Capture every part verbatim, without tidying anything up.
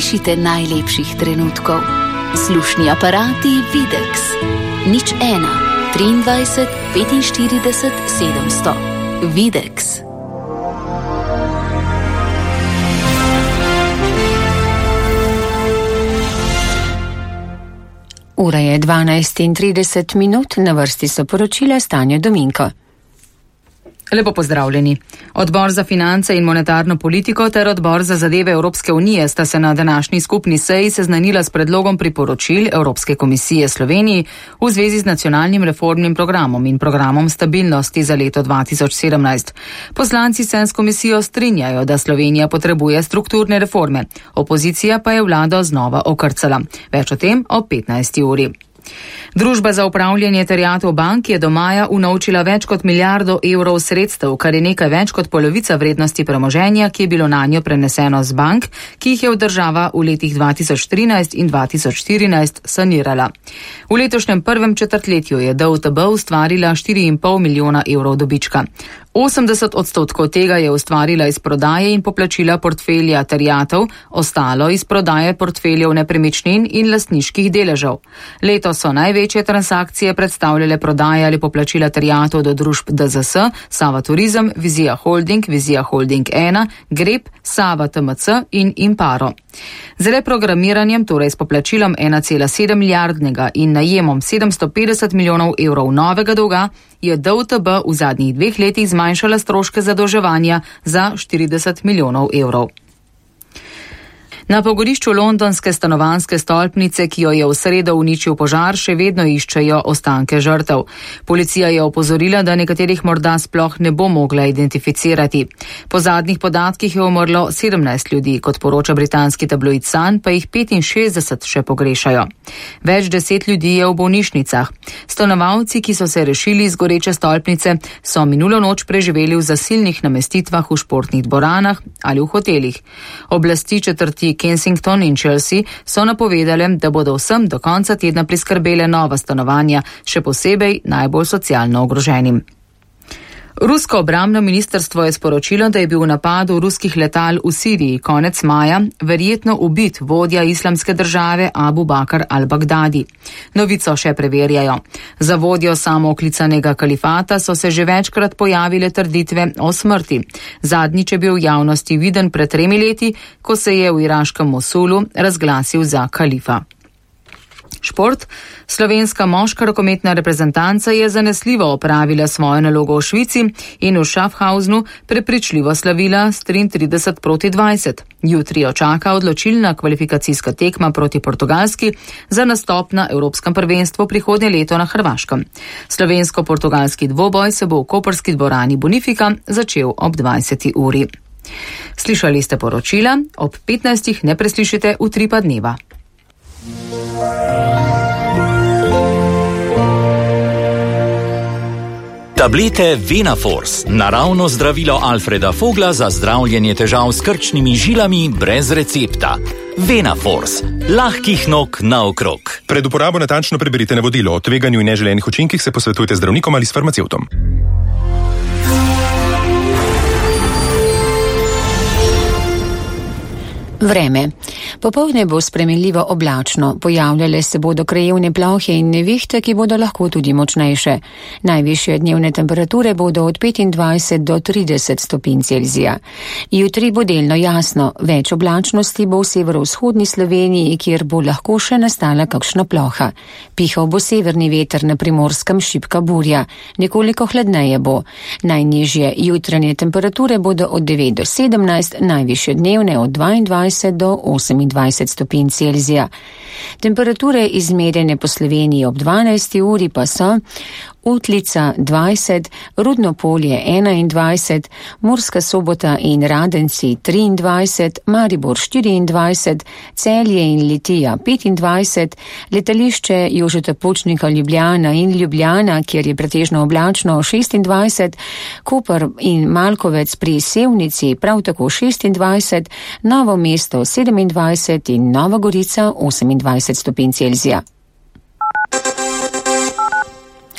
slišite najlepših trenutkov. Slušni aparati Videx. Nič ena, triindvajset, petinštirideset, sedemsto. Videx. Ura je dvanajst in trideset minut, na vrsti so poročila Stanja Dominko. Lepo pozdravljeni. Odbor za finance in monetarno politiko ter odbor za zadeve Evropske unije sta se na današnji skupni seji seznanila s predlogom priporočil Evropske komisije Sloveniji v zvezi z nacionalnim reformnim programom in programom stabilnosti za leto dva tisoč sedemnajst. Poslanci se s komisijo strinjajo, da Slovenija potrebuje strukturne reforme. Opozicija pa je vlado znova okrcala. Več o tem ob petnajsti uri. Družba za upravljanje terjatev bank je do maja unovčila več kot milijardo evrov sredstev, kar je nekaj več kot polovica vrednosti premoženja, ki je bilo nanjo preneseno z bank, ki jih je država v letih dva tisoč trinajst in dva tisoč štirinajst sanirala. V letošnjem prvem četrtletju je D U T B ustvarila štiri in pol milijona evrov dobička. osemdeset odstotkov tega je ustvarila iz prodaje in poplačila portfelja terjatev, ostalo iz prodaje portfeljev nepremičnin in lastniških deležev. Letos so največje transakcije predstavljale prodaje ali poplačila terjatev do družb D Z S, Sava Turizem, Vizija Holding, Vizija Holding ena, Grep, Sava T M C in Imparo. Z reprogramiranjem, torej s poplačilom ena cela sedem milijardnega in najemom sedemsto petdeset milijonov evrov novega dolga, je D U T B v zadnjih dveh letih zmanjšala stroške zadolževanja za štirideset milijonov evrov. Na pogorišču londonske stanovanjske stolpnice, ki jo je v sredo uničil požar, še vedno iščejo ostanke žrtev. Policija je opozorila, da nekaterih morda sploh ne bo mogla identificirati. Po zadnjih podatkih je umrlo sedemnajst ljudi, kot poroča britanski tabloid Sun, pa jih petinšestdeset še pogrešajo. Več deset ljudi je v bolnišnicah. Stanovalci, ki so se rešili iz goreče stolpnice, so minulo noč preživeli v zasilnih namestitvah v športnih dvoranah ali v hotelih. Oblasti četrti Kensington in Chelsea so napovedali, da bodo vsem do konca tedna priskrbele nova stanovanja, še posebej najbolj socialno ogroženim. Rusko obrambno ministrstvo je sporočilo, da je bil v napadu ruskih letal v Siriji konec maja verjetno ubit vodja islamske države Abu Bakr al-Baghdadi. Novico še preverjajo. Za vodjo samooklicanega kalifata so se že večkrat pojavile trditve o smrti. Zadnjič je bil v javnosti viden pred tremi leti, ko se je v iraškem Mosulu razglasil za kalifa. Šport. Slovenska moška rokometna reprezentanca je zanesljivo opravila svojo nalogo v Švici in v Schaffhausenu prepričljivo slavila s triintrideset proti dvajset. Jutri jo čaka odločilna kvalifikacijska tekma proti Portugalski za nastop na Evropskem prvenstvu prihodnje leto na Hrvaškem. Slovensko-portugalski dvoboj se bo v koprski dvorani Bonifika začel ob dvajseti uri. Slišali ste poročila, ob petnajstih ne preslišite Utripa dneva. Tablete Venaforce, naravno zdravilo Alfreda Fogla za zdravljenje težav s krčnimi žilami brez recepta. Venaforce, lahkih nog naokrog. Pred uporabo natančno preberite navodilo. O tveganju in neželenih učinkih se posvetujte z zdravnikom ali s farmacevtom. Vreme. Popoldne bo spremenljivo oblačno, pojavljale se bodo krajevne plohe in nevihte, ki bodo lahko tudi močnejše. Najvišje dnevne temperature bodo od petindvajset do trideset stopinj Celzija. Jutri bo delno jasno, več oblačnosti bo v severovzhodni Sloveniji, kjer bo lahko še nastala kakšna ploha. Pihal bo severni veter, na Primorskem šibka burja, nekoliko hladneje bo. Najnižje jutranje temperature bodo od devet do sedemnajst, najvišje dnevne od dvaindvajset do osemindvajset stopinj Celzija. Temperature izmerjene po Sloveniji ob dvanajsti uri pa so Utlica dvajset, Rudno polje enaindvajset, Murska Sobota in Radenci triindvajset, Maribor štiriindvajset, Celje in Litija petindvajset, letališče Jožeta Pučnika Ljubljana in Ljubljana, kjer je pretežno oblačno šestindvajset, Koper in Malkovec pri Sevnici prav tako šestindvajset, Novo mesto sedemindvajset in Nova Gorica osemindvajset stopinj Celzija.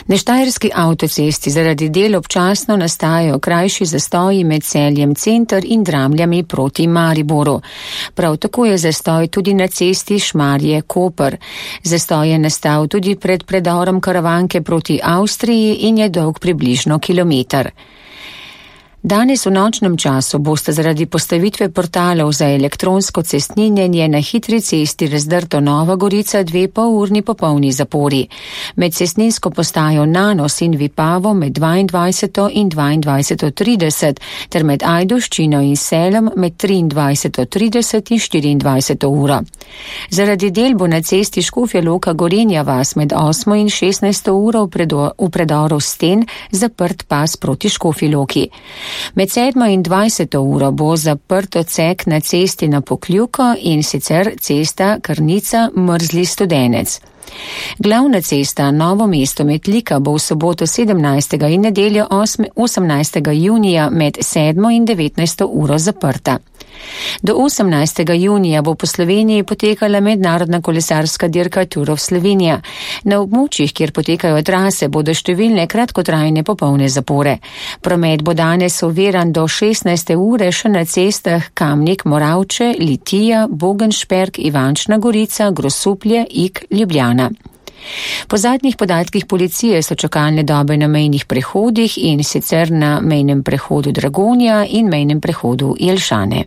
Na štajerski avtocesti zaradi del občasno nastajajo krajši zastoji med Celjem center in Dramljami proti Mariboru. Prav tako je zastoj tudi na cesti Šmarje-Koper. Zastoj je nastal tudi pred predorom Karavanke proti Avstriji in je dolg približno kilometer. Danes v nočnem času boste zaradi postavitve portalov za elektronsko cestninjenje na hitri cesti razdrto Nova Gorica dve polurni popolni zapori. Med cestninsko postajo Nanos in Vipavo med dvaindvajseto in dvaindvajseto trideset ter med Ajdovščino in Selom med triindvajseto trideset in štiriindvajseto uro. Zaradi del bo na cesti Škofja Loka Gorenja vas med osmo in šestnajsto uro v, predo, v predoru Sten zaprt pas proti Škofji Loki. Med sedmo in dvajseto uro bo zaprt odsek na cesti na Pokljuko in sicer cesta Krnica Mrzli Studenec. Glavna cesta Novo mesto Metlika bo v soboto sedemnajstega in nedeljo osemnajstega junija med sedmo in devetnajsto uro zaprta. Do osemnajstega junija bo po Sloveniji potekala mednarodna kolesarska dirka Tour of Slovenia. Na območjih, kjer potekajo trase, bodo številne kratkotrajne popolne zapore. Promet bo danes oviran do šestnajste ure še na cestah Kamnik, Moravče, Litija, Bogenšperk, Ivančna Gorica, Grosuplje, Ig, Ljubljana. Po zadnjih podatkih policije so čakalne dobe na mejnih prehodih in sicer na mejnem prehodu Dragonja in mejnem prehodu Jelšane.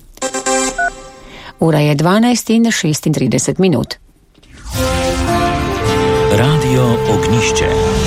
Ura je dvanajst in šestintrideset minut. Radio Ognjišče.